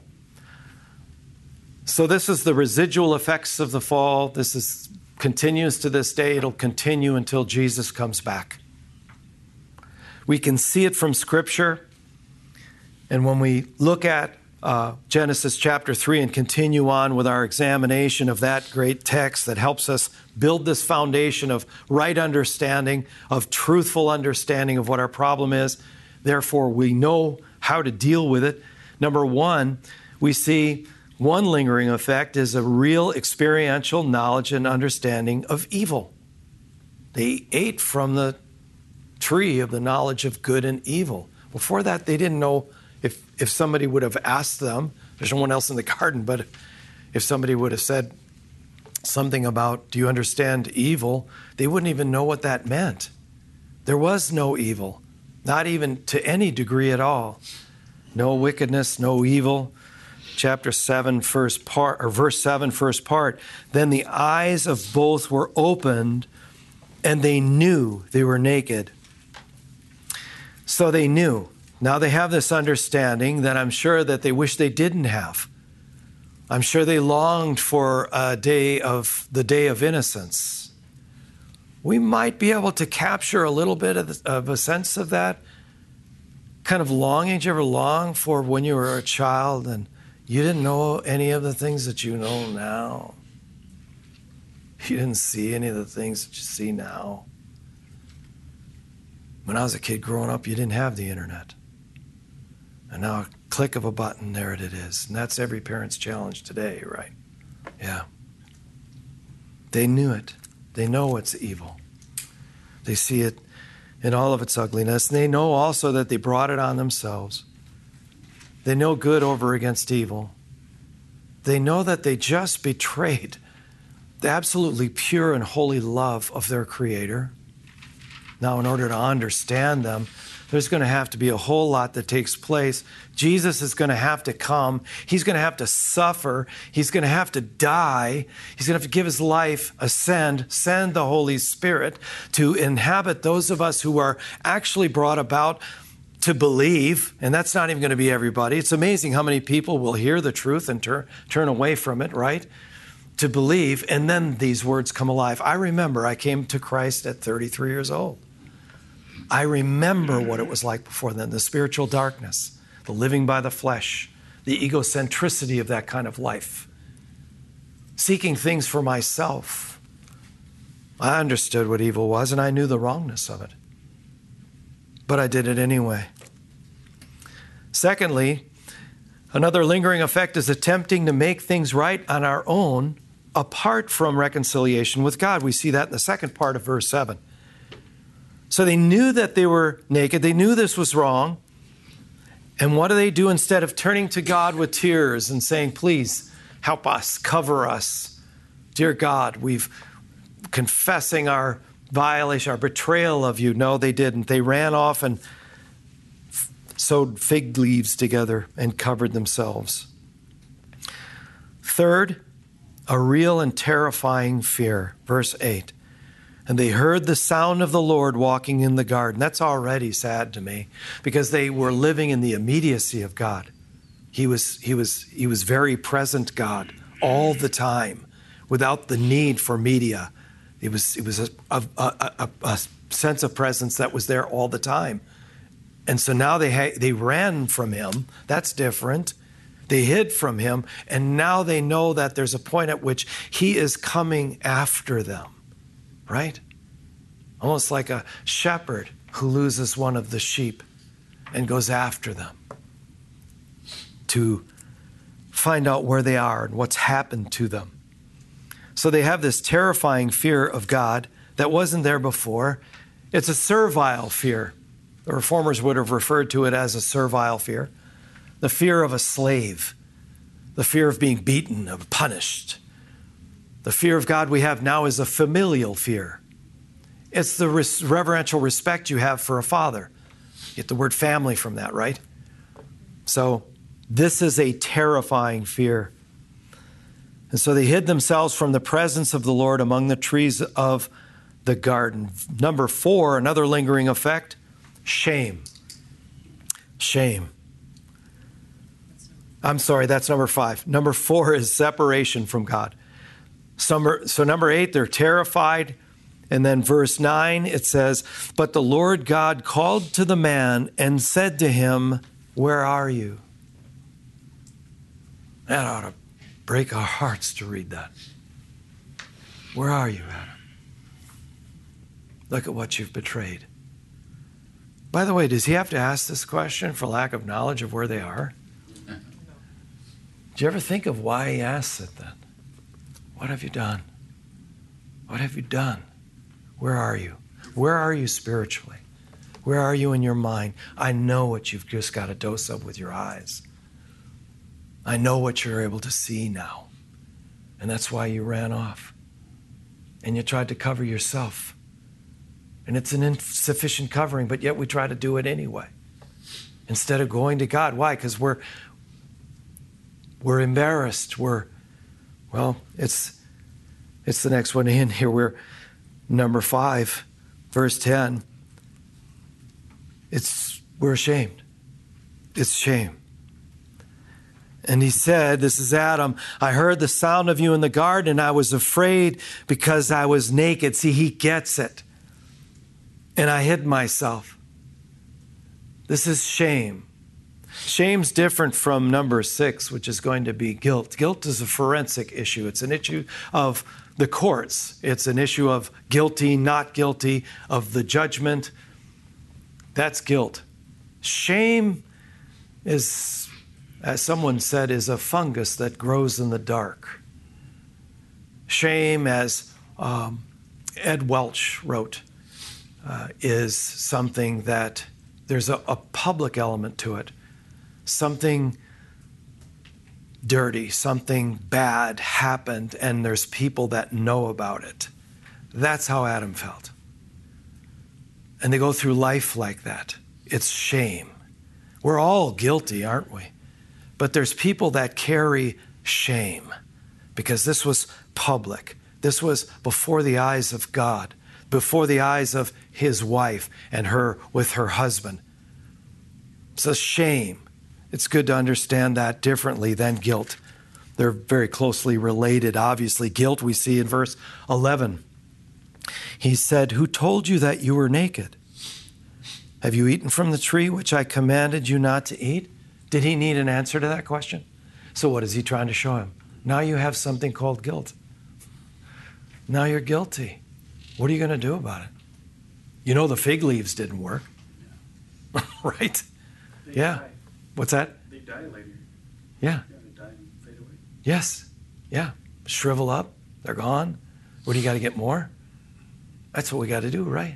So this is the residual effects of the fall. This is continues to this day. It'll continue until Jesus comes back. We can see it from Scripture. And when we look at uh, Genesis chapter three and continue on with our examination of that great text that helps us build this foundation of right understanding, of truthful understanding of what our problem is. Therefore, we know how to deal with it. Number one, we see one lingering effect is a real experiential knowledge and understanding of evil. They ate from the tree of the knowledge of good and evil. Before that, they didn't know if, if somebody would have asked them, there's no one else in the garden, but if somebody would have said something about, do you understand evil? They wouldn't even know what that meant. There was no evil, not even to any degree at all. No wickedness, no evil. Chapter seven, first part, or verse seven, first part. Then the eyes of both were opened, and they knew they were naked. So they knew. Now they have this understanding that I'm sure that they wish they didn't have. I'm sure they longed for a day of the day of innocence. We might be able to capture a little bit of, the, of a sense of that kind of longing. Did you ever long for when you were a child and you didn't know any of the things that you know now? You didn't see any of the things that you see now. When I was a kid growing up, you didn't have the internet. And now a click of a button, there it is. And that's every parent's challenge today, right? Yeah. They knew it. They know it's evil. They see it in all of its ugliness. And they know also that they brought it on themselves. They know good over against evil. They know that they just betrayed the absolutely pure and holy love of their Creator. Now, in order to understand them, there's going to have to be a whole lot that takes place. Jesus is going to have to come. He's going to have to suffer. He's going to have to die. He's going to have to give his life, ascend, send the Holy Spirit to inhabit those of us who are actually brought about to believe. And that's not even going to be everybody. It's amazing how many people will hear the truth and turn, turn away from it, right? To believe, and then these words come alive. I remember I came to Christ at thirty-three years old. I remember what it was like before then, the spiritual darkness, the living by the flesh, the egocentricity of that kind of life, seeking things for myself. I understood what evil was, and I knew the wrongness of it. But I did it anyway. Secondly, another lingering effect is attempting to make things right on our own apart from reconciliation with God. We see that in the second part of verse seven. So they knew that they were naked. They knew this was wrong. And what do they do instead of turning to God with tears and saying, please help us, cover us? Dear God, we've confessing our violation, our betrayal of you. No, they didn't. They ran off and sewed fig leaves together and covered themselves. Third, a real and terrifying fear. Verse eight. And they heard the sound of the Lord walking in the garden. That's already sad to me because they were living in the immediacy of God. He was, he was, he was very present God all the time without the need for media. It was, it was a, a, a, a sense of presence that was there all the time. And so now they, ha- they ran from him. That's different. They hid from him. And now they know that there's a point at which he is coming after them. Right? Almost like a shepherd who loses one of the sheep and goes after them to find out where they are and what's happened to them. So they have this terrifying fear of God that wasn't there before. It's a servile fear. The reformers would have referred to it as a servile fear. The fear of a slave, the fear of being beaten, of punished. The fear of God we have now is a familial fear. It's the res- reverential respect you have for a father. You get the word family from that, right? So this is a terrifying fear. And so they hid themselves from the presence of the Lord among the trees of the garden. Number four, another lingering effect, shame. Shame. I'm sorry, that's number five. Number four is separation from God. So number eight, they're terrified. And then verse nine, it says, but the Lord God called to the man and said to him, where are you? That ought to break our hearts to read that. Where are you, Adam? Look at what you've betrayed. By the way, does he have to ask this question for lack of knowledge of where they are? Do you ever think of why he asks it then? What have you done? What have you done? Where are you? Where are you spiritually? Where are you in your mind? I know what you've just got a dose of with your eyes. I know what you're able to see now. And that's why you ran off. And you tried to cover yourself. And it's an insufficient covering, but yet we try to do it anyway. Instead of going to God. Why? Because we're we're embarrassed. We're, well, it's it's the next one in here. We're number five, verse ten. It's we're ashamed. It's shame. And he said, this is Adam, I heard the sound of you in the garden, and I was afraid because I was naked. See, he gets it. And I hid myself. This is shame. Shame's different from number six, which is going to be guilt. Guilt is a forensic issue. It's an issue of the courts. It's an issue of guilty, not guilty, of the judgment. That's guilt. Shame is, as someone said, is a fungus that grows in the dark. Shame, as um, Ed Welch wrote, uh, is something that there's a, a public element to it. Something dirty, something bad happened, and there's people that know about it. That's how Adam felt. And they go through life like that. It's shame. We're all guilty, aren't we? But there's people that carry shame because this was public. This was before the eyes of God, before the eyes of his wife and her with her husband. It's a shame. It's good to understand that differently than guilt. They're very closely related. Obviously, guilt we see in verse eleven. He said, who told you that you were naked? Have you eaten from the tree which I commanded you not to eat? Did he need an answer to that question? So what is he trying to show him? Now you have something called guilt. Now you're guilty. What are you going to do about it? You know the fig leaves didn't work. Right? They yeah. die. What's that? They die later. Yeah. Yeah, they die and fade away. Yes. Yeah. Shrivel up. They're gone. What do you got to get more? That's what we got to do, right?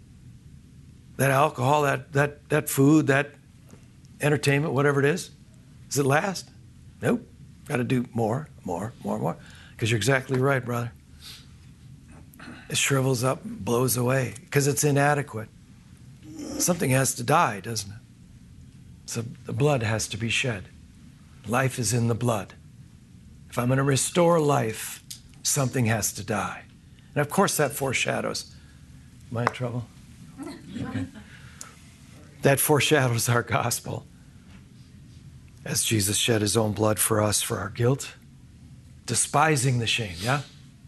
That alcohol, that that that food, that entertainment, whatever it is, does it last? Nope. Got to do more, more, more, more. Because you're exactly right, brother. It shrivels up, blows away, because it's inadequate. Something has to die, doesn't it? So the blood has to be shed. Life is in the blood. If I'm going to restore life, something has to die. And of course that foreshadows. Am I in trouble? Okay. That foreshadows our gospel. As Jesus shed his own blood for us for our guilt, despising the shame, yeah?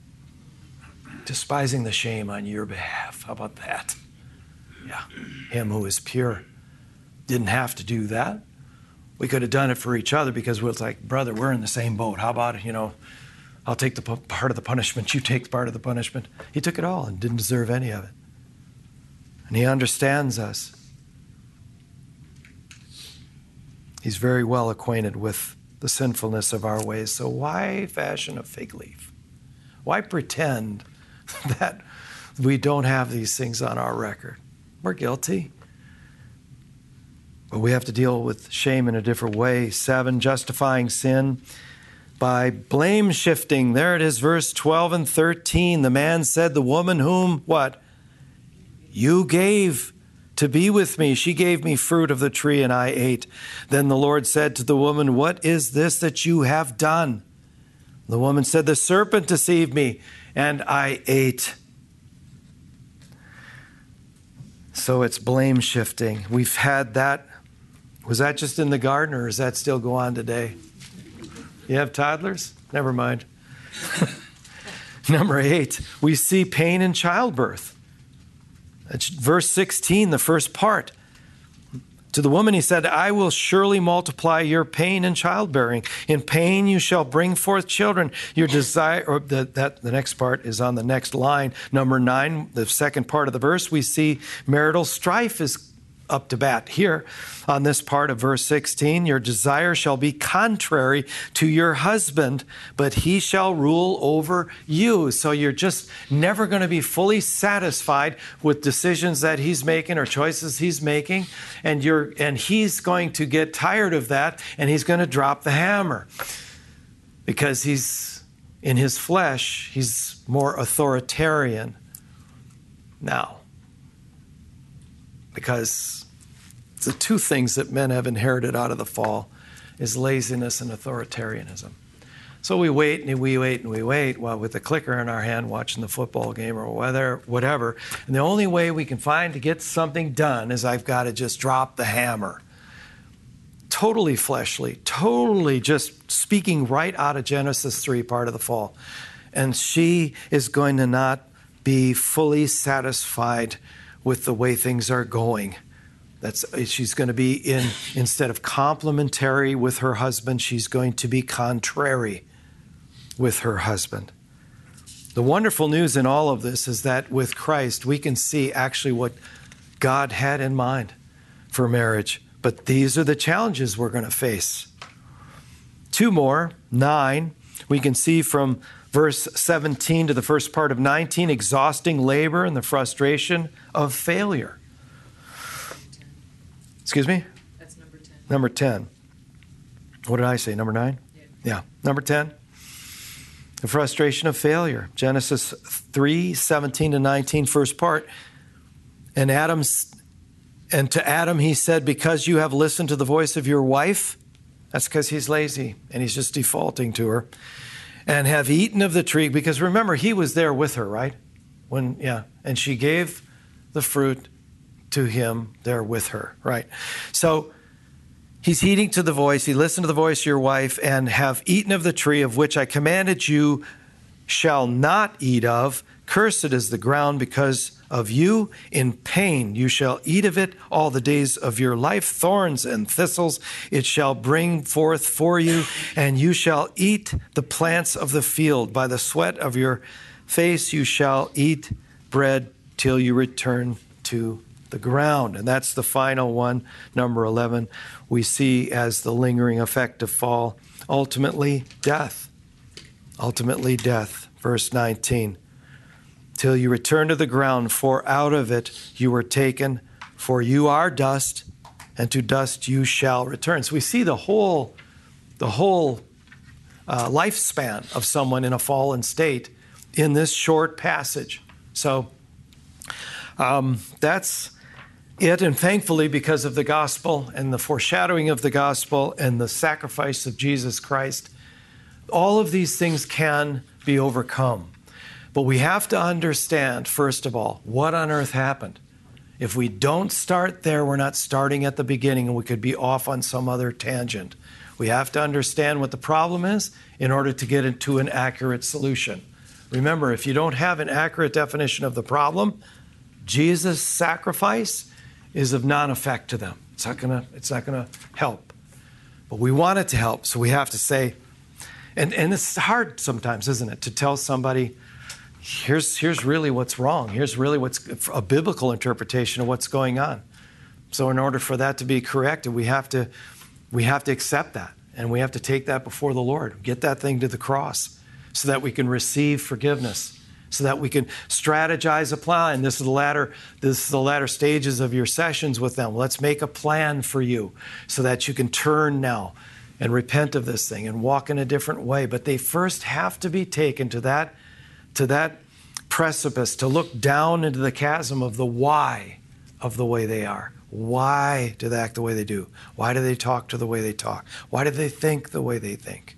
Despising the shame on your behalf. How about that? Yeah. Him who is pure didn't have to do that. We could have done it for each other because we're like, brother, we're in the same boat. How about it? You know, I'll take the part of the punishment. You take part of the punishment. He took it all and didn't deserve any of it. And he understands us. He's very well acquainted with the sinfulness of our ways. So why fashion a fig leaf? Why pretend that we don't have these things on our record? We're guilty. But we have to deal with shame in a different way. Seven, justifying sin by blame shifting. There it is, verse twelve and thirteen. The man said, the woman whom, what? You gave to be with me. She gave me fruit of the tree and I ate. Then the Lord said to the woman, what is this that you have done? The woman said, the serpent deceived me and I ate. So it's blame shifting. We've had that. Was that just in the garden or does that still go on today? You have toddlers? Never mind. Number eight, we see pain in childbirth. That's verse sixteen, the first part. To the woman he said, I will surely multiply your pain in childbearing. In pain you shall bring forth children. Your desire, or the, that the next part is on the next line, number nine, the second part of the verse. We see marital strife is up to bat here on this part of verse sixteen. Your desire shall be contrary to your husband, but he shall rule over you. So you're just never going to be fully satisfied with decisions that he's making or choices he's making, and you're and he's going to get tired of that, and he's going to drop the hammer because he's in his flesh. He's more authoritarian now. Because the two things that men have inherited out of the fall is laziness and authoritarianism. So we wait and we wait and we wait while with the clicker in our hand watching the football game or whether, whatever. And the only way we can find to get something done is I've got to just drop the hammer. Totally fleshly, totally just speaking right out of Genesis three, part of the fall. And she is going to not be fully satisfied with the way things are going. That's she's going to be in instead of complementary with her husband, she's going to be contrary with her husband. The wonderful news in all of this is that with Christ, we can see actually what God had in mind for marriage. But these are the challenges we're going to face. Two more, nine, we can see from verse seventeen to the first part of nineteen, exhausting labor and the frustration of failure. Excuse me? That's number ten. Number ten. What did I say? Number nine? Yeah. Yeah. Number ten. The frustration of failure. Genesis three, seventeen to nineteen, first part. And Adam's and to Adam he said, because you have listened to the voice of your wife, that's because he's lazy and he's just defaulting to her. And have eaten of the tree, because remember, he was there with her, right? When, yeah, and she gave the fruit to him there with her, right? So he's heeding to the voice, he listened to the voice of your wife, and have eaten of the tree of which I commanded you shall not eat of. Cursed is the ground because of you. In pain you shall eat of it all the days of your life. Thorns and thistles it shall bring forth for you, and you shall eat the plants of the field. By the sweat of your face you shall eat bread till you return to the ground. And that's the final one, number eleven, we see as the lingering effect of fall. Ultimately, death. Ultimately, death. Verse nineteen. Till you return to the ground, for out of it you were taken, for you are dust, and to dust you shall return. So we see the whole, the whole uh, lifespan of someone in a fallen state in this short passage. So um, that's it. And thankfully, because of the gospel and the foreshadowing of the gospel and the sacrifice of Jesus Christ, all of these things can be overcome. But we have to understand, first of all, what on earth happened. If we don't start there, we're not starting at the beginning, and we could be off on some other tangent. We have to understand what the problem is in order to get into an accurate solution. Remember, if you don't have an accurate definition of the problem, Jesus' sacrifice is of non-effect to them. It's not gonna, it's not gonna help. But we want it to help, so we have to say, and, and it's hard sometimes, isn't it, to tell somebody, Here's, here's really what's wrong. Here's really what's a biblical interpretation of what's going on. So in order for that to be corrected, we have to, we have to accept that. And we have to take that before the Lord. Get that thing to the cross so that we can receive forgiveness, so that we can strategize a plan. This is the latter, this is the latter stages of your sessions with them. Let's make a plan for you so that you can turn now and repent of this thing and walk in a different way. But they first have to be taken to that to that precipice, to look down into the chasm of the why of the way they are. Why do they act the way they do? Why do they talk to the way they talk? Why do they think the way they think?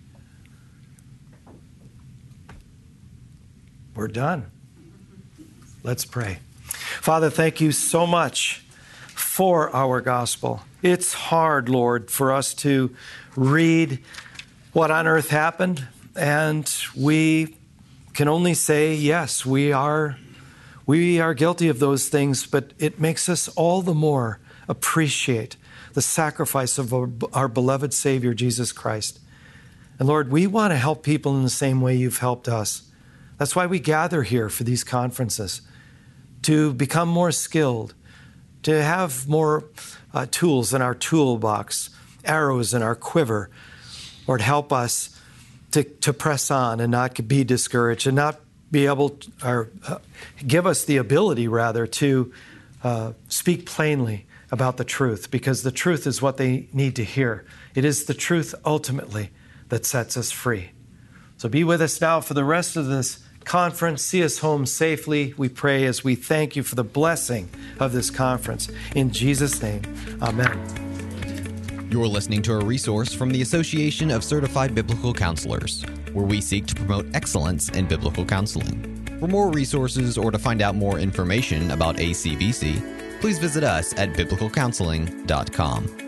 We're done. Let's pray. Father, thank you so much for our gospel. It's hard, Lord, for us to read what on earth happened, and we can only say, yes, we are we are guilty of those things, but it makes us all the more appreciate the sacrifice of our, our beloved Savior, Jesus Christ. And Lord, we want to help people in the same way you've helped us. That's why we gather here for these conferences, to become more skilled, to have more uh, tools in our toolbox, arrows in our quiver. Lord, help us to, to press on and not be discouraged and not be able to, or uh, give us the ability, rather, to uh, speak plainly about the truth, because the truth is what they need to hear. It is the truth ultimately that sets us free. So be with us now for the rest of this conference. See us home safely, we pray, as we thank you for the blessing of this conference. In Jesus' name, amen. You're listening to a resource from the Association of Certified Biblical Counselors, where we seek to promote excellence in biblical counseling. For more resources or to find out more information about A C B C, please visit us at biblical counseling dot com.